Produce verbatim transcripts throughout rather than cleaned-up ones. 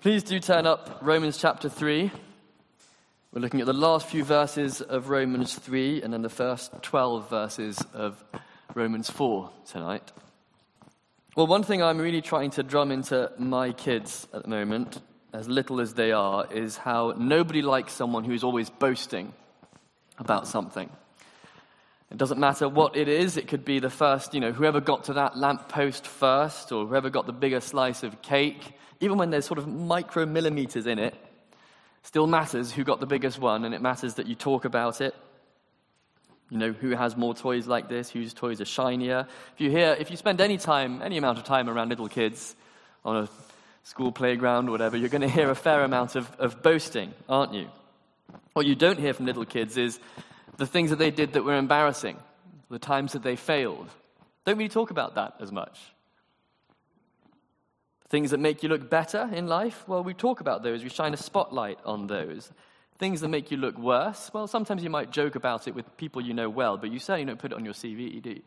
Please do turn up Romans chapter three. We're looking at the last few verses of Romans three and then the first twelve verses of Romans four tonight. Well, one thing I'm really trying to drum into my kids at the moment, as little as they are, is how nobody likes someone who's always boasting about something. It doesn't matter what it is. It could be the first, you know, whoever got to that lamppost first, or whoever got the bigger slice of cake. Even when there's sort of micromillimeters in it, still matters who got the biggest one, and it matters that you talk about it. You know, who has more toys like this, whose toys are shinier. If you hear, if you spend any time, any amount of time around little kids on a school playground or whatever, you're going to hear a fair amount of, of boasting, aren't you? What you don't hear from little kids is the things that they did that were embarrassing, the times that they failed. Don't really talk about that as much. Things that make you look better in life, well, we talk about those. We shine a spotlight on those. Things that make you look worse, well, sometimes you might joke about it with people you know well, but you certainly don't put it on your C V, do you?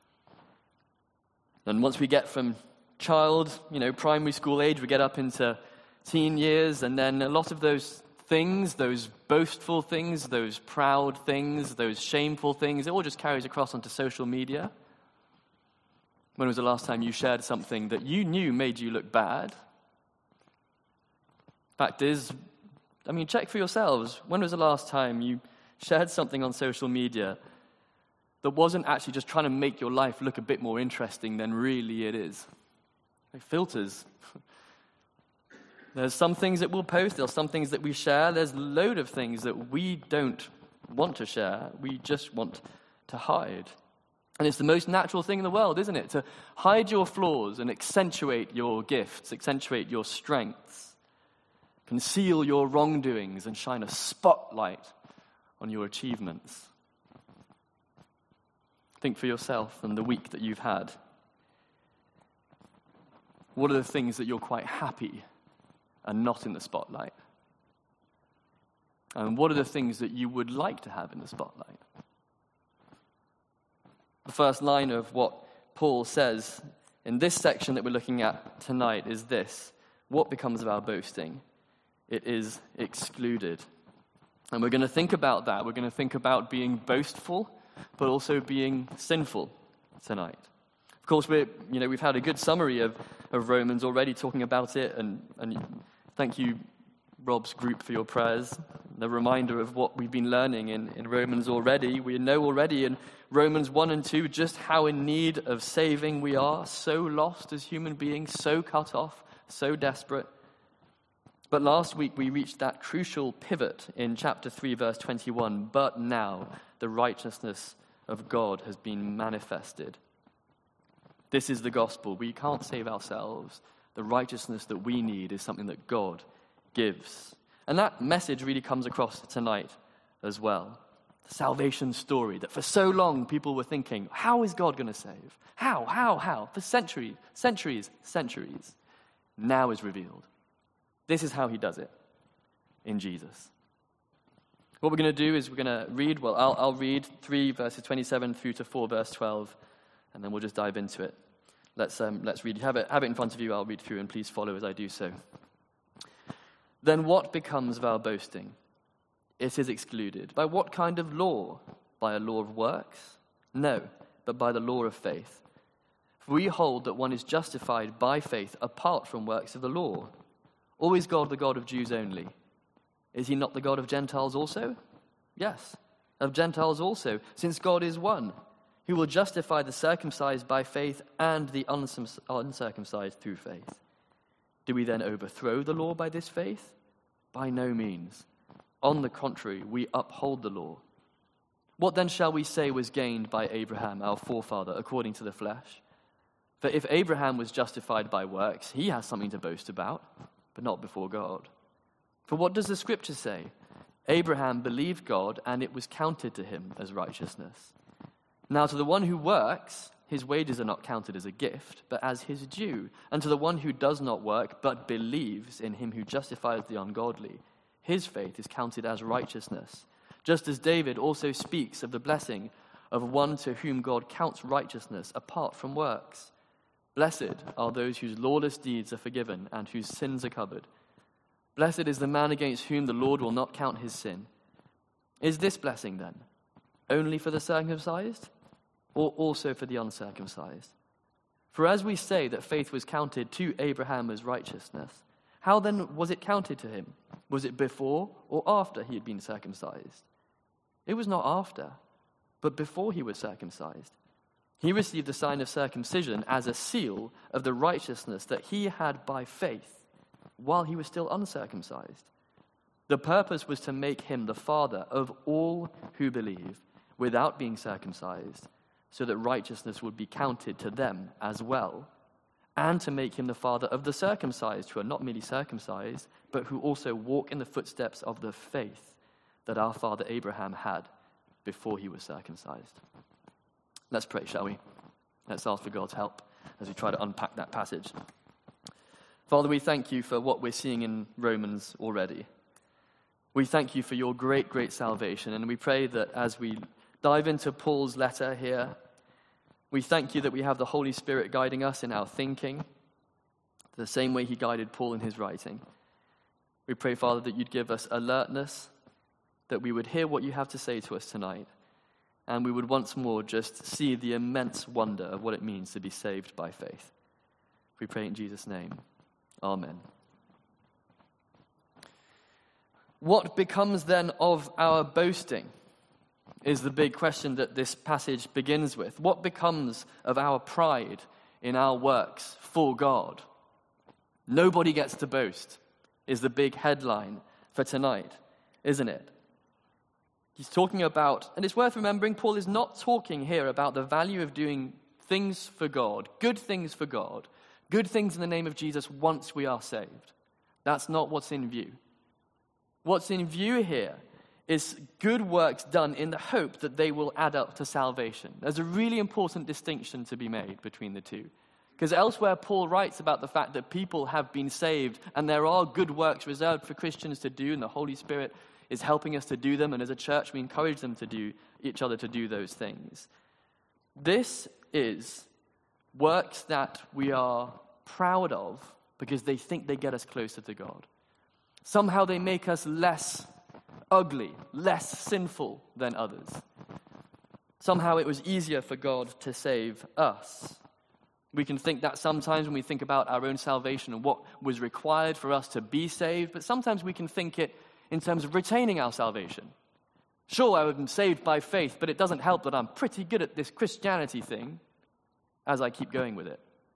And once we get from child, you know, primary school age, we get up into teen years, and then a lot of those things, those boastful things, those proud things, those shameful things, it all just carries across onto social media. When was the last time you shared something that you knew made you look bad? Fact is, I mean, check for yourselves. When was the last time you shared something on social media that wasn't actually just trying to make your life look a bit more interesting than really it is? Like filters. There's some things that we'll post, there's some things that we share, there's a load of things that we don't want to share, we just want to hide. And it's the most natural thing in the world, isn't it? To hide your flaws and accentuate your gifts, accentuate your strengths, conceal your wrongdoings and shine a spotlight on your achievements. Think for yourself and the week that you've had. What are the things that you're quite happy and not in the spotlight? And what are the things that you would like to have in the spotlight? The first line of what Paul says in this section that we're looking at tonight is this: what becomes of our boasting? It is excluded. And we're going to think about that. We're going to think about being boastful, but also being sinful tonight. Of course, we're, you know, we've had a good summary of, of Romans already, talking about it, and, and thank you, Rob's group, for your prayers. The reminder of what we've been learning in, in Romans already. We know already in Romans one and two just how in need of saving we are, so lost as human beings, so cut off, so desperate. But last week we reached that crucial pivot in chapter three, verse twenty-one. But now the righteousness of God has been manifested. This is the gospel. We can't save ourselves. The righteousness that we need is something that God gives. And that message really comes across tonight as well. The salvation story that for so long people were thinking, how is God going to save? How, how, how? For centuries, centuries, centuries. Now is revealed. This is how he does it in Jesus. What we're going to do is we're going to read, well, I'll, I'll read three verses twenty-seven through to four verse twelve, and then we'll just dive into it. Let's um, let's read. Have it, have it in front of you. I'll read through, and please follow as I do so. Then what becomes of our boasting? It is excluded. By what kind of law? By a law of works? No, but by the law of faith. For we hold that one is justified by faith apart from works of the law. Or is God the God of Jews only? Is he not the God of Gentiles also? Yes, of Gentiles also, since God is one, who will justify the circumcised by faith and the uncircumcised through faith. Do we then overthrow the law by this faith? By no means. On the contrary, we uphold the law. What then shall we say was gained by Abraham, our forefather, according to the flesh? For if Abraham was justified by works, he has something to boast about, but not before God. For what does the scripture say? Abraham believed God, and it was counted to him as righteousness. Now to the one who works, his wages are not counted as a gift, but as his due. And to the one who does not work, but believes in him who justifies the ungodly, his faith is counted as righteousness. Just as David also speaks of the blessing of one to whom God counts righteousness apart from works. Blessed are those whose lawless deeds are forgiven and whose sins are covered. Blessed is the man against whom the Lord will not count his sin. Is this blessing then only for the circumcised, or also for the uncircumcised? For as we say that faith was counted to Abraham as righteousness, how then was it counted to him? Was it before or after he had been circumcised? It was not after, but before he was circumcised. He received the sign of circumcision as a seal of the righteousness that he had by faith while he was still uncircumcised. The purpose was to make him the father of all who believe without being circumcised, so that righteousness would be counted to them as well, and to make him the father of the circumcised, who are not merely circumcised, but who also walk in the footsteps of the faith that our father Abraham had before he was circumcised. Let's pray, shall we? Let's ask for God's help as we try to unpack that passage. Father, we thank you for what we're seeing in Romans already. We thank you for your great, great salvation, and we pray that as we dive into Paul's letter here, we thank you that we have the Holy Spirit guiding us in our thinking, the same way he guided Paul in his writing. We pray, Father, that you'd give us alertness, that we would hear what you have to say to us tonight, and we would once more just see the immense wonder of what it means to be saved by faith. We pray in Jesus' name. Amen. What becomes then of our boasting is the big question that this passage begins with. What becomes of our pride in our works for God? Nobody gets to boast is the big headline for tonight, isn't it? He's talking about, and it's worth remembering, Paul is not talking here about the value of doing things for God, good things for God, good things in the name of Jesus once we are saved. That's not what's in view. What's in view here is good works done in the hope that they will add up to salvation. There's a really important distinction to be made between the two. Because elsewhere, Paul writes about the fact that people have been saved and there are good works reserved for Christians to do, and the Holy Spirit is helping us to do them, and as a church we encourage them to do, each other to do those things. This is works that we are proud of because they think they get us closer to God. Somehow they make us less ugly, less sinful than others. Somehow it was easier for God to save us. We can think that sometimes when we think about our own salvation and what was required for us to be saved, but sometimes we can think it in terms of retaining our salvation. Sure, I've been saved by faith, but it doesn't help that I'm pretty good at this Christianity thing as I keep going with it.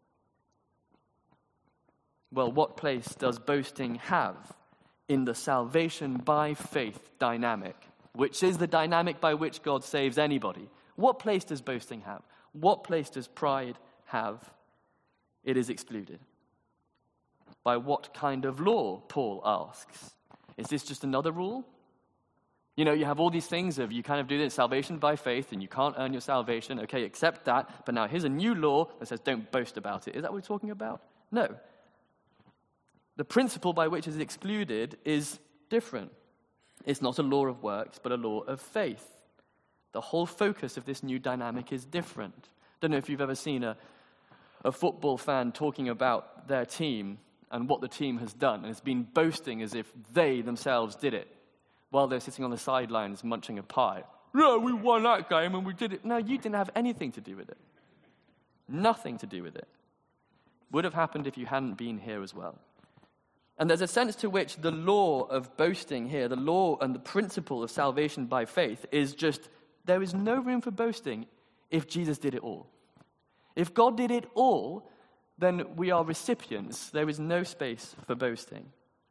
Well, what place does boasting have in the salvation by faith dynamic, which is the dynamic by which God saves anybody? What place does boasting have? What place does pride have? It is excluded. By what kind of law, Paul asks? Is this just another rule? You know, you have all these things of you kind of do this salvation by faith and you can't earn your salvation. Okay, accept that. But now here's a new law that says don't boast about it. Is that what we're talking about? No. The principle by which it is excluded is different. It's not a law of works, but a law of faith. The whole focus of this new dynamic is different. Don't know if you've ever seen a, a football fan talking about their team and what the team has done, and it's been boasting as if they themselves did it, while they're sitting on the sidelines munching a pie. Yeah, we won that game and we did it. No, you didn't have anything to do with it. Nothing to do with it. Would have happened if you hadn't been here as well. And there's a sense to which the law of boasting here, the law and the principle of salvation by faith, is just, there is no room for boasting if Jesus did it all. If God did it all, then we are recipients. There is no space for boasting.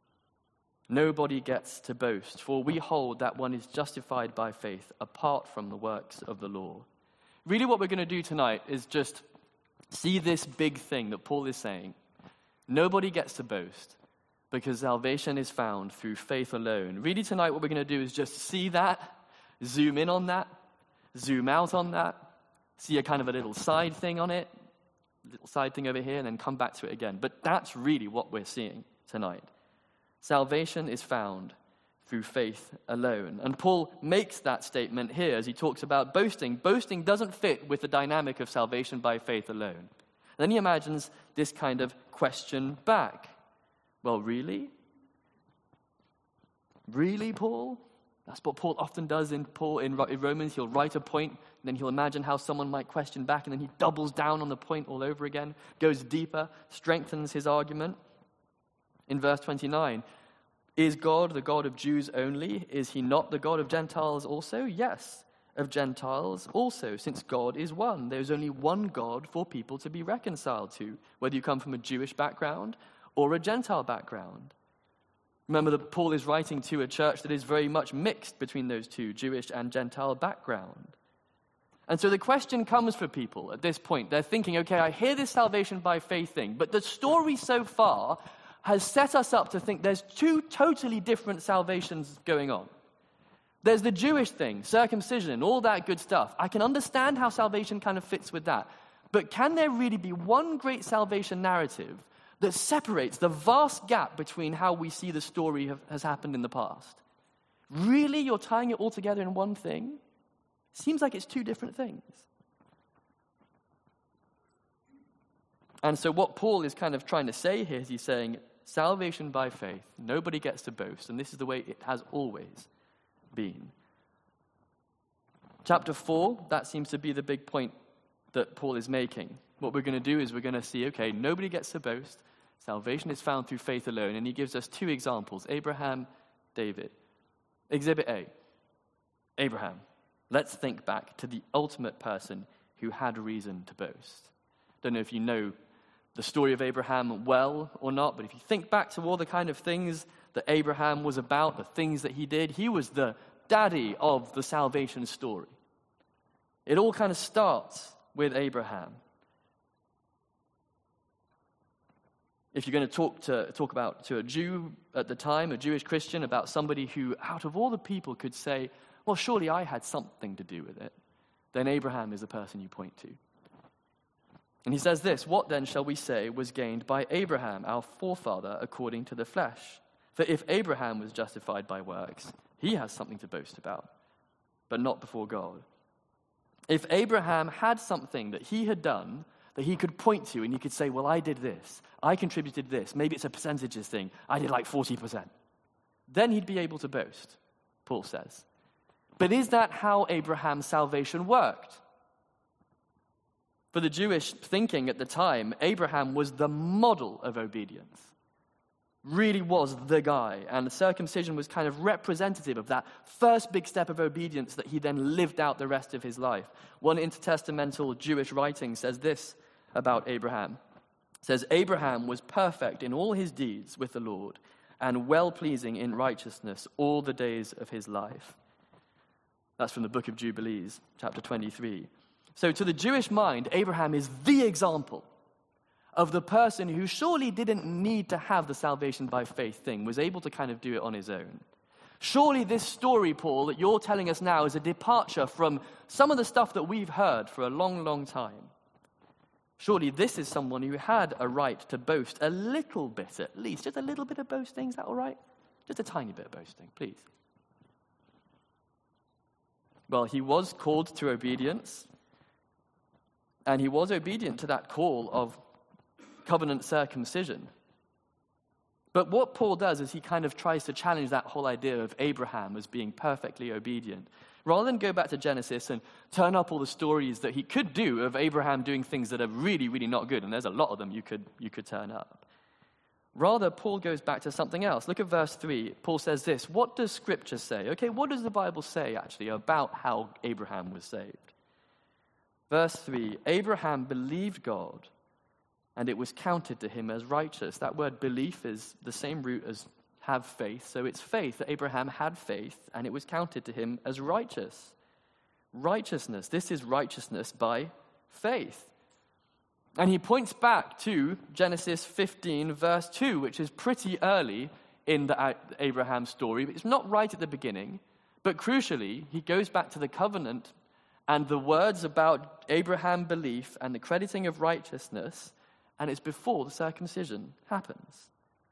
Nobody gets to boast, for we hold that one is justified by faith apart from the works of the law. Really what we're going to do tonight is just see this big thing that Paul is saying. Nobody gets to boast because salvation is found through faith alone. Really tonight what we're going to do is just see that, zoom in on that, zoom out on that, see a kind of a little side thing on it, little side thing over here, and then come back to it again. But that's really what we're seeing tonight. Salvation is found through faith alone. And Paul makes that statement here as he talks about boasting. Boasting doesn't fit with the dynamic of salvation by faith alone. And then he imagines this kind of question back. Well, really? Really, Paul? That's what Paul often does in Paul in Romans. He'll write a point, and then he'll imagine how someone might question back, and then he doubles down on the point all over again, goes deeper, strengthens his argument. In verse twenty-nine, is God the God of Jews only? Is he not the God of Gentiles also? Yes, of Gentiles also, since God is one. There's only one God for people to be reconciled to, whether you come from a Jewish background or a Gentile background. Remember that Paul is writing to a church that is very much mixed between those two, Jewish and Gentile background. And so the question comes for people at this point. They're thinking, okay, I hear this salvation by faith thing, but the story so far has set us up to think there's two totally different salvations going on. There's the Jewish thing, circumcision, all that good stuff. I can understand how salvation kind of fits with that. But can there really be one great salvation narrative that separates the vast gap between how we see the story have, has happened in the past? Really, you're tying it all together in one thing? Seems like it's two different things. And so what Paul is kind of trying to say here is he's saying, salvation by faith, nobody gets to boast, and this is the way it has always been. Chapter four, that seems to be the big point that Paul is making. What we're going to do is we're going to see, okay, nobody gets to boast. Salvation is found through faith alone. And he gives us two examples, Abraham, David. Exhibit A, Abraham. Let's think back to the ultimate person who had reason to boast. Don't know if you know the story of Abraham well or not, but if you think back to all the kind of things that Abraham was about, the things that he did, he was the daddy of the salvation story. It all kind of starts with Abraham. If you're going to talk to talk about to a Jew at the time, a Jewish Christian, about somebody who, out of all the people, could say, well, surely I had something to do with it, then Abraham is the person you point to. And he says this, what then shall we say was gained by Abraham, our forefather, according to the flesh? For if Abraham was justified by works, he has something to boast about, but not before God. If Abraham had something that he had done that he could point to and he could say, well, I did this, I contributed this, maybe it's a percentages thing, I did like forty percent. Then he'd be able to boast, Paul says. But is that how Abraham's salvation worked? For the Jewish thinking at the time, Abraham was the model of obedience. Really was the guy. And the circumcision was kind of representative of that first big step of obedience that he then lived out the rest of his life. One intertestamental Jewish writing says this about Abraham. It says, Abraham was perfect in all his deeds with the Lord and well-pleasing in righteousness all the days of his life. That's from the book of Jubilees, chapter twenty-three. So to the Jewish mind, Abraham is the example of the person who surely didn't need to have the salvation by faith thing, was able to kind of do it on his own. Surely this story, Paul, that you're telling us now is a departure from some of the stuff that we've heard for a long, long time. Surely this is someone who had a right to boast a little bit, at least. Just a little bit of boasting, is that all right? Just a tiny bit of boasting, please. Well, he was called to obedience, and he was obedient to that call of covenant circumcision. But what Paul does is he kind of tries to challenge that whole idea of Abraham as being perfectly obedient. Rather than go back to Genesis and turn up all the stories that he could do of Abraham doing things that are really, really not good, and there's a lot of them you could you could turn up. Rather, Paul goes back to something else. Look at verse three. Paul says this, what does Scripture say? Okay, what does the Bible say, actually, about how Abraham was saved? Verse three, Abraham believed God, and it was counted to him as righteous. That word belief is the same root as have faith. So it's faith that Abraham had faith, and it was counted to him as righteous. Righteousness. This is righteousness by faith. And he points back to Genesis fifteen, verse two, which is pretty early in the Abraham story. But it's not right at the beginning. But crucially, he goes back to the covenant and the words about Abraham belief and the crediting of righteousness, and it's before the circumcision happens.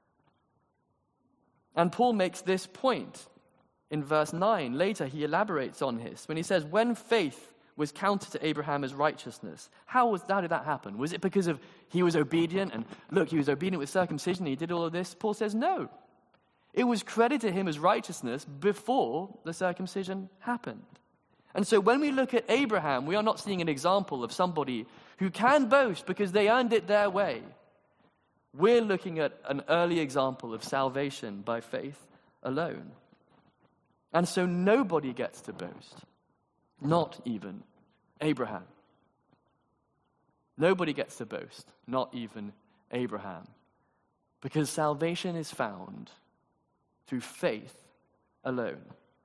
And Paul makes this point in verse nine. Later, he elaborates on this when he says, when faith was counted to Abraham as righteousness, how, was, how did that happen? Was it because of he was obedient, and look, he was obedient with circumcision, he did all of this? Paul says, no. It was credited to him as righteousness before the circumcision happened. And so when we look at Abraham, we are not seeing an example of somebody who can boast because they earned it their way. We're looking at an early example of salvation by faith alone. And so nobody gets to boast, not even Abraham. Nobody gets to boast, not even Abraham, because salvation is found through faith alone.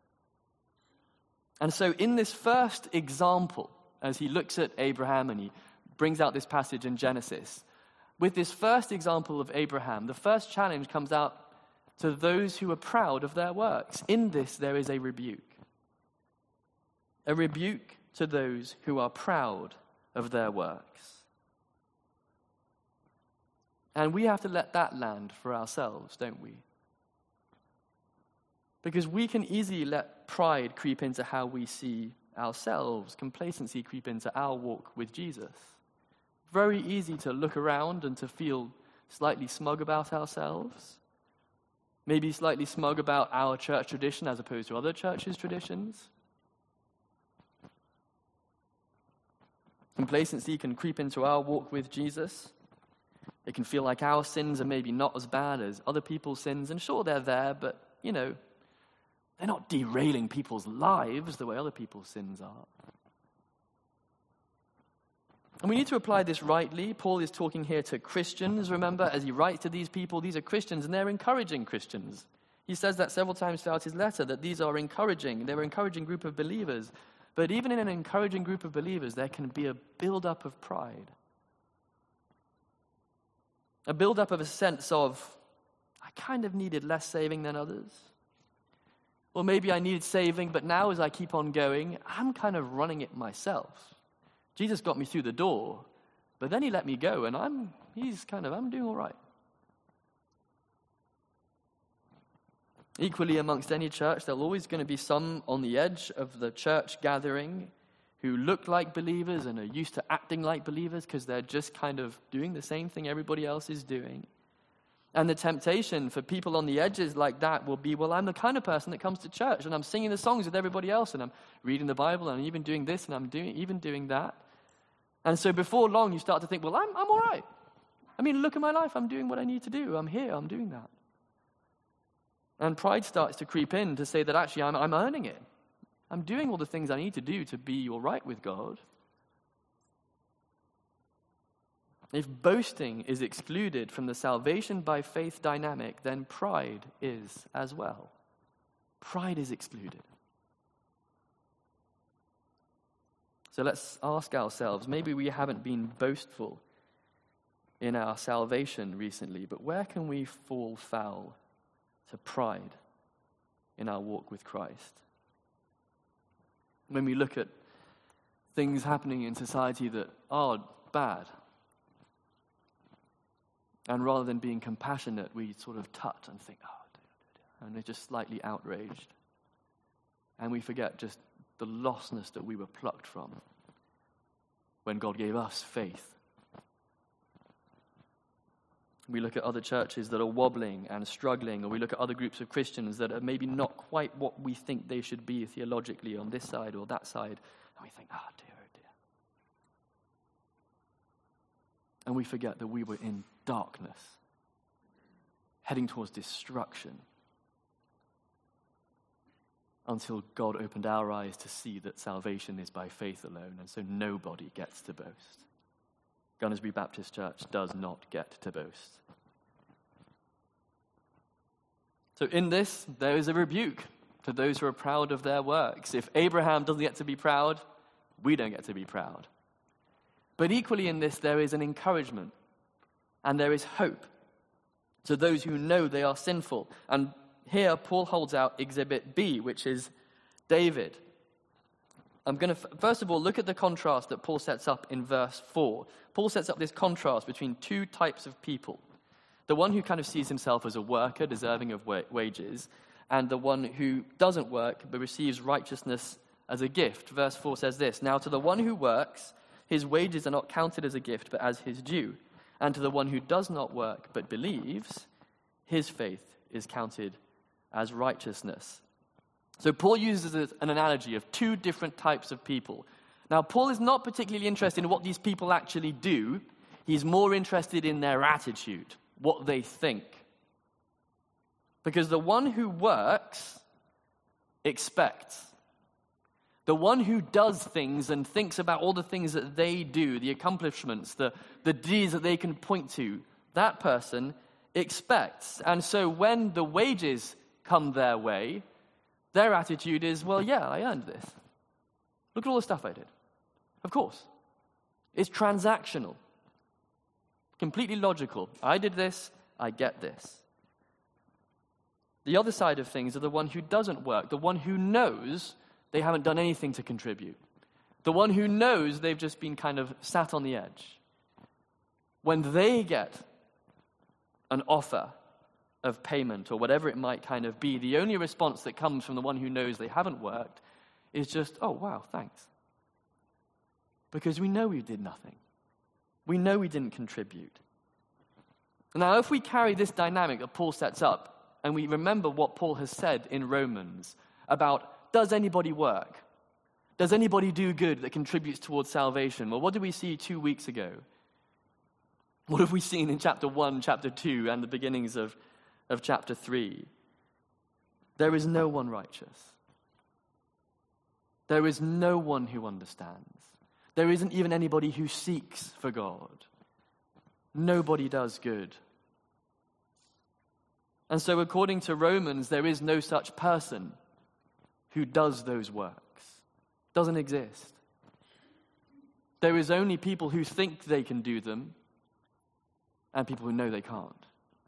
And so in this first example, as he looks at Abraham and he brings out this passage in Genesis, with this first example of Abraham, the first challenge comes out to those who are proud of their works. In this, there is a rebuke. A rebuke to those who are proud of their works. And we have to let that land for ourselves, don't we? Because we can easily let pride creep into how we see ourselves, complacency creep into our walk with Jesus. Very easy to look around and to feel slightly smug about ourselves. Maybe slightly smug about our church tradition as opposed to other churches' traditions. Complacency can creep into our walk with Jesus. It can feel like our sins are maybe not as bad as other people's sins. And sure, they're there, but, you know, they're not derailing people's lives the way other people's sins are. And we need to apply this rightly. Paul is talking here to Christians, remember, as he writes to these people. These are Christians, and they're encouraging Christians. He says that several times throughout his letter, that these are encouraging. They're an encouraging group of believers. But even in an encouraging group of believers, there can be a build-up of pride. A build-up of a sense of, I kind of needed less saving than others. Or maybe I needed saving, but now as I keep on going, I'm kind of running it myself. Jesus got me through the door, but then he let me go, and I'm, he's kind of, I'm doing all right. Equally, amongst any church, there's always going to be some on the edge of the church gathering who look like believers and are used to acting like believers because they're just kind of doing the same thing everybody else is doing. And the temptation for people on the edges like that will be, well, I'm the kind of person that comes to church and I'm singing the songs with everybody else and I'm reading the Bible and I'm even doing this and I'm doing even doing that. And so before long you start to think, well, I'm I'm all right. I mean, look at my life. I'm doing what I need to do. I'm here. I'm doing that. And pride starts to creep in to say that actually I'm I'm earning it. I'm doing all the things I need to do to be all right with God. If boasting is excluded from the salvation by faith dynamic, then pride is as well. Pride is excluded. So let's ask ourselves, maybe we haven't been boastful in our salvation recently, but where can we fall foul to pride in our walk with Christ? When we look at things happening in society that are bad, and rather than being compassionate, we sort of tut and think, oh, dear, dear, and we're just slightly outraged. And we forget just the lostness that we were plucked from when God gave us faith. We look at other churches that are wobbling and struggling, or we look at other groups of Christians that are maybe not quite what we think they should be theologically on this side or that side, and we think, oh dear, oh dear. And we forget that we were in darkness, heading towards destruction, until God opened our eyes to see that salvation is by faith alone, and so nobody gets to boast. Gunnersbury Baptist Church does not get to boast. So in this, there is a rebuke to those who are proud of their works. If Abraham doesn't get to be proud, we don't get to be proud. But equally in this, there is an encouragement and there is hope to those who know they are sinful. And here, Paul holds out exhibit B, which is David. I'm going to, first of all, look at the contrast that Paul sets up in verse four. Paul sets up this contrast between two types of people. The one who kind of sees himself as a worker, deserving of wa- wages, and the one who doesn't work, but receives righteousness as a gift. Verse four says this, "Now to the one who works, his wages are not counted as a gift, but as his due. And to the one who does not work, but believes, his faith is counted as righteousness. So Paul uses an analogy of two different types of people. Now, Paul is not particularly interested in what these people actually do. He's more interested in their attitude, what they think. Because the one who works expects. The one who does things and thinks about all the things that they do, the accomplishments, the, the deeds that they can point to, that person expects. And so when the wages come their way, their attitude is, well, yeah, I earned this. Look at all the stuff I did. Of course. It's transactional. Completely logical. I did this, I get this. The other side of things are the one who doesn't work, the one who knows they haven't done anything to contribute, the one who knows they've just been kind of sat on the edge. When they get an offer of payment or whatever it might kind of be, the only response that comes from the one who knows they haven't worked is just, oh, wow, thanks. Because we know we did nothing. We know we didn't contribute. Now, if we carry this dynamic that Paul sets up, and we remember what Paul has said in Romans about, does anybody work? Does anybody do good that contributes towards salvation? Well, what did we see two weeks ago? What have we seen in chapter one, chapter two, and the beginnings of, of chapter three? There is no one righteous. There is no one who understands. There isn't even anybody who seeks for God. Nobody does good. And so according to Romans, there is no such person who does those works. Doesn't exist. There is only people who think they can do them and people who know they can't.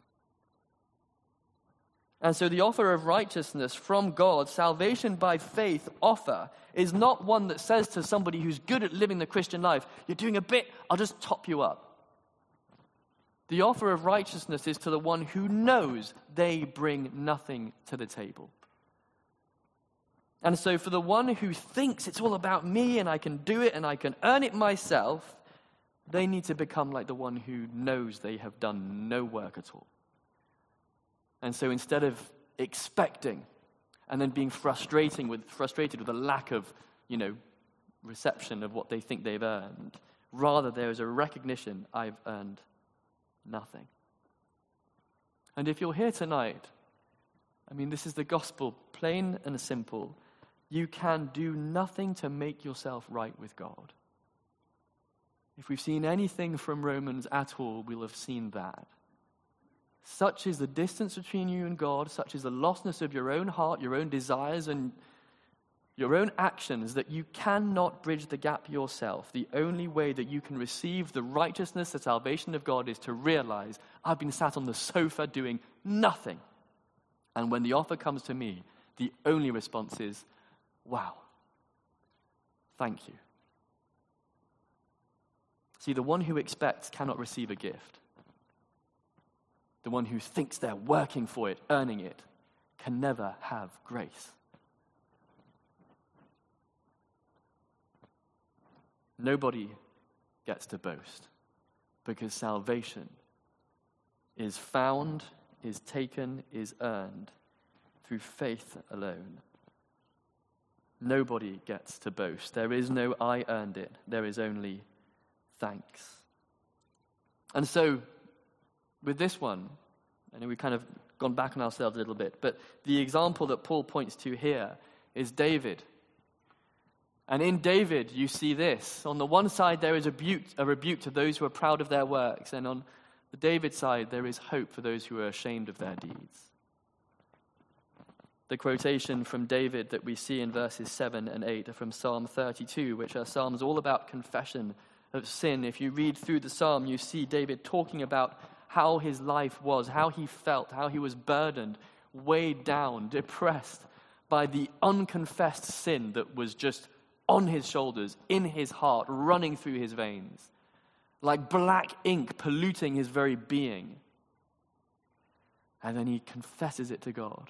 And so the offer of righteousness from God, salvation by faith offer, is not one that says to somebody who's good at living the Christian life, you're doing a bit, I'll just top you up. The offer of righteousness is to the one who knows they bring nothing to the table. And so for the one who thinks it's all about me and I can do it and I can earn it myself, they need to become like the one who knows they have done no work at all. And so instead of expecting and then being frustrating with, frustrated with a lack of, you know, reception of what they think they've earned, rather there is a recognition, I've earned nothing. And if you're here tonight, I mean, this is the gospel, plain and simple. You can do nothing to make yourself right with God. If we've seen anything from Romans at all, we'll have seen that. Such is the distance between you and God, such is the lostness of your own heart, your own desires, and your own actions, that you cannot bridge the gap yourself. The only way that you can receive the righteousness, the salvation of God, is to realize, I've been sat on the sofa doing nothing. And when the offer comes to me, the only response is, wow, thank you. See, the one who expects cannot receive a gift. The one who thinks they're working for it, earning it, can never have grace. Nobody gets to boast because salvation is found, is taken, is earned through faith alone. Nobody gets to boast. There is no I earned it. There is only thanks. And so, with this one, I know we've kind of gone back on ourselves a little bit, but the example that Paul points to here is David. And in David, you see this. On the one side, there is a rebuke, a rebuke to those who are proud of their works. And on the David side, there is hope for those who are ashamed of their deeds. The quotation from David that we see in verses seven and eight are from Psalm thirty-two, which are psalms all about confession of sin. If you read through the psalm, you see David talking about how his life was, how he felt, how he was burdened, weighed down, depressed by the unconfessed sin that was just on his shoulders, in his heart, running through his veins, like black ink polluting his very being. And then he confesses it to God.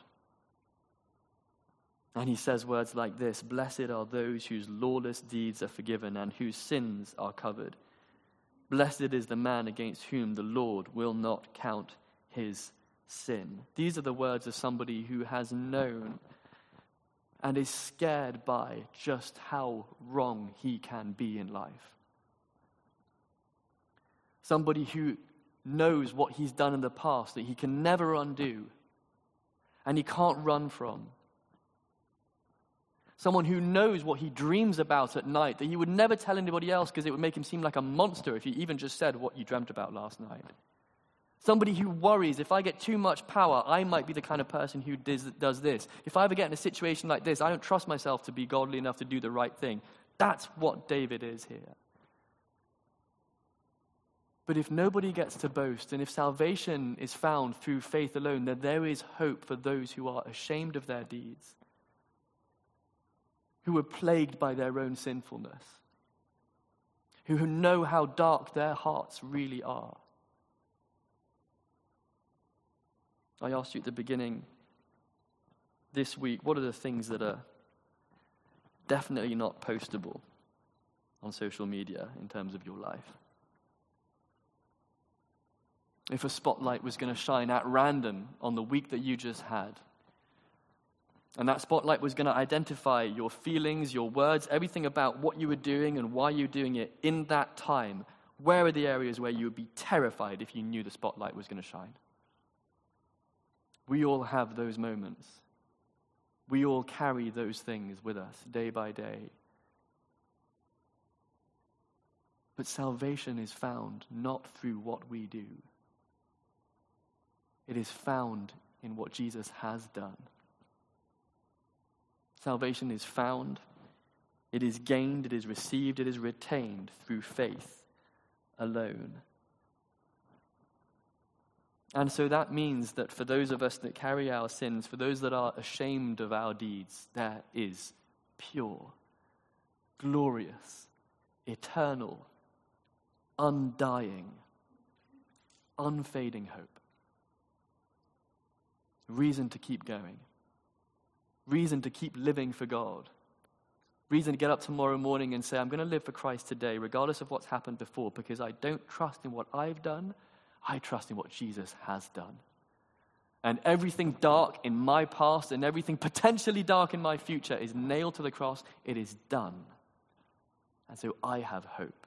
And he says words like this, "Blessed are those whose lawless deeds are forgiven and whose sins are covered. Blessed is the man against whom the Lord will not count his sin. These are the words of somebody who has known and is scared by just how wrong he can be in life. Somebody who knows what he's done in the past that he can never undo and he can't run from. Someone who knows what he dreams about at night that he would never tell anybody else because it would make him seem like a monster if he even just said what you dreamt about last night. Somebody who worries, if I get too much power, I might be the kind of person who does, does this. If I ever get in a situation like this, I don't trust myself to be godly enough to do the right thing. That's what David is here. But if nobody gets to boast, and if salvation is found through faith alone, then there is hope for those who are ashamed of their deeds, who are plagued by their own sinfulness, who know how dark their hearts really are. I asked you at the beginning this week, what are the things that are definitely not postable on social media in terms of your life? If a spotlight was going to shine at random on the week that you just had, and that spotlight was going to identify your feelings, your words, everything about what you were doing and why you were doing it in that time, where are the areas where you would be terrified if you knew the spotlight was going to shine? We all have those moments. We all carry those things with us day by day. But salvation is found not through what we do. It is found in what Jesus has done. Salvation is found, it is gained, it is received, it is retained through faith alone. And so that means that for those of us that carry our sins, for those that are ashamed of our deeds, there is pure, glorious, eternal, undying, unfading hope. Reason to keep going. Reason to keep living for God. Reason to get up tomorrow morning and say, I'm going to live for Christ today, regardless of what's happened before, because I don't trust in what I've done. I trust in what Jesus has done. And everything dark in my past and everything potentially dark in my future is nailed to the cross. It is done. And so I have hope.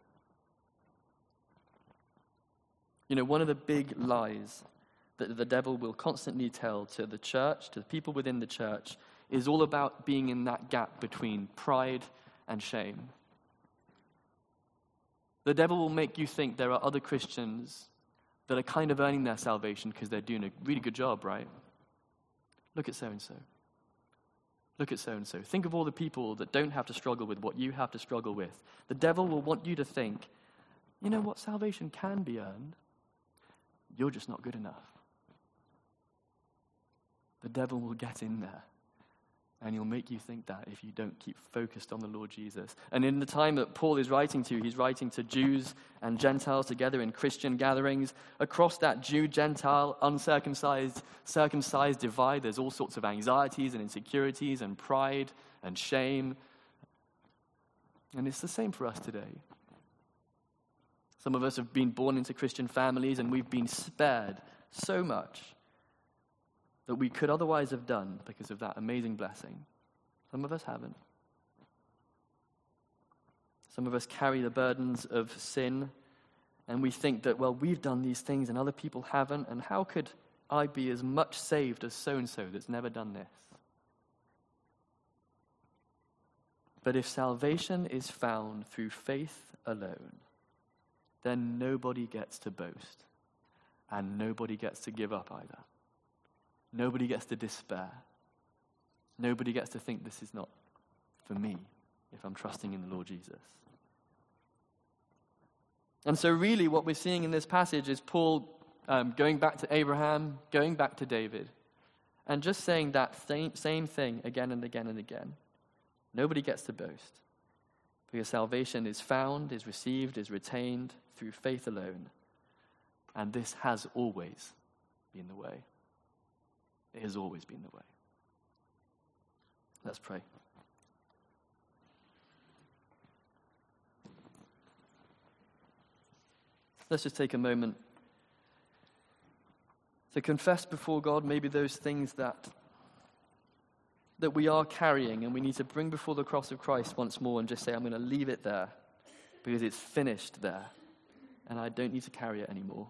You know, one of the big lies that the devil will constantly tell to the church, to the people within the church, is all about being in that gap between pride and shame. The devil will make you think there are other Christians that are kind of earning their salvation because they're doing a really good job, right? Look at so-and-so. Look at so-and-so. Think of all the people that don't have to struggle with what you have to struggle with. The devil will want you to think, you know what, salvation can be earned. You're just not good enough. The devil will get in there. And he'll make you think that if you don't keep focused on the Lord Jesus. And in the time that Paul is writing to, he's writing to Jews and Gentiles together in Christian gatherings. Across that Jew-Gentile, uncircumcised, circumcised divide, there's all sorts of anxieties and insecurities and pride and shame. And it's the same for us today. Some of us have been born into Christian families and we've been spared so much that we could otherwise have done because of that amazing blessing. Some of us haven't. Some of us carry the burdens of sin, and we think that, well, we've done these things and other people haven't, and how could I be as much saved as so-and-so that's never done this? But if salvation is found through faith alone, then nobody gets to boast, and nobody gets to give up either. Nobody gets to despair. Nobody gets to think this is not for me if I'm trusting in the Lord Jesus. And so really what we're seeing in this passage is Paul um, going back to Abraham, going back to David, and just saying that same, same thing again and again and again. Nobody gets to boast because salvation is found, is received, is retained through faith alone. And this has always been the way. It has always been the way. Let's pray. Let's just take a moment To confess before God maybe those things that that we are carrying, and we need to bring before the cross of Christ once more and just say, I'm going to leave it there because it's finished there and I don't need to carry it anymore.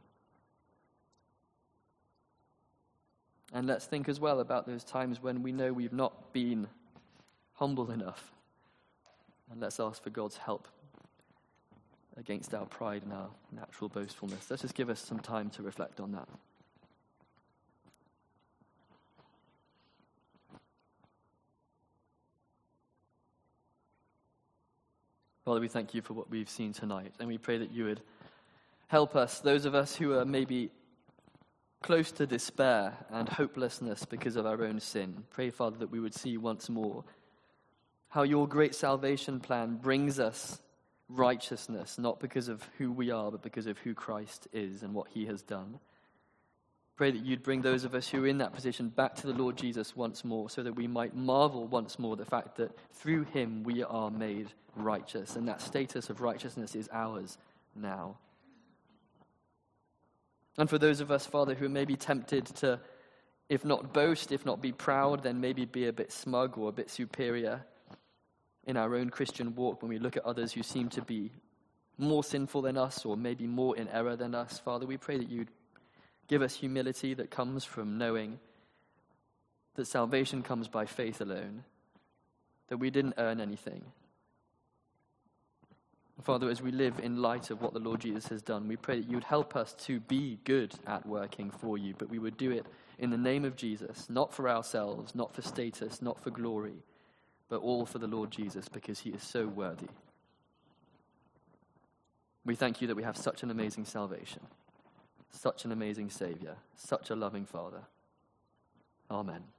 And let's think as well about those times when we know we've not been humble enough. And let's ask for God's help against our pride and our natural boastfulness. Let's just give us some time to reflect on that. Father, we thank you for what we've seen tonight, and we pray that you would help us, those of us who are maybe close to despair and hopelessness because of our own sin. Pray, Father, that we would see once more how your great salvation plan brings us righteousness, not because of who we are, but because of who Christ is and what he has done. Pray that you'd bring those of us who are in that position back to the Lord Jesus once more, so that we might marvel once more the fact that through him we are made righteous, and that status of righteousness is ours now. And for those of us, Father, who may be tempted to, if not boast, if not be proud, then maybe be a bit smug or a bit superior in our own Christian walk when we look at others who seem to be more sinful than us or maybe more in error than us, Father, we pray that you'd give us humility that comes from knowing that salvation comes by faith alone, that we didn't earn anything. Father, as we live in light of what the Lord Jesus has done, we pray that you would help us to be good at working for you, but we would do it in the name of Jesus, not for ourselves, not for status, not for glory, but all for the Lord Jesus, because he is so worthy. We thank you that we have such an amazing salvation, such an amazing Savior, such a loving Father. Amen.